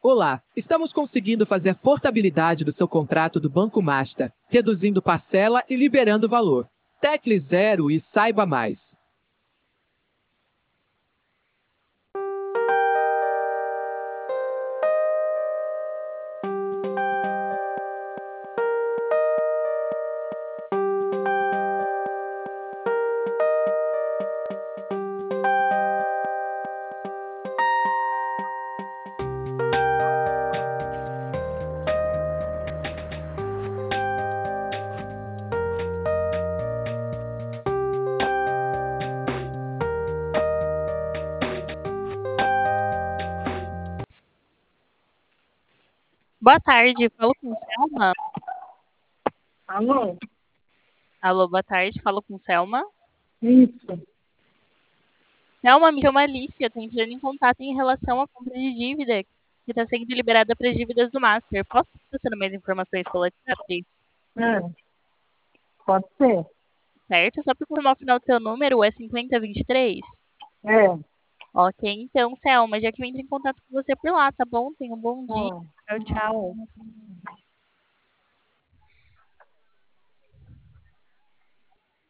Olá, estamos conseguindo fazer a portabilidade do seu contrato do Banco Master, reduzindo parcela e liberando valor. Tecle 0 e saiba mais. Boa tarde, falo com Selma. Alô? Alô, boa tarde, falo com Selma. Isso. Selma, me chama Alicia, tô entrando em contato em relação à compra de dívida que está sendo liberada para as dívidas do Master. Posso estar passando mais informações pelo WhatsApp? É, pode ser. Certo? Só para confirmar o final do seu número, é 5023? É. Ok, então, Selma, já que eu entro em contato com você por lá, tá bom? Tenha um bom dia. Ó. Tchau, tchau.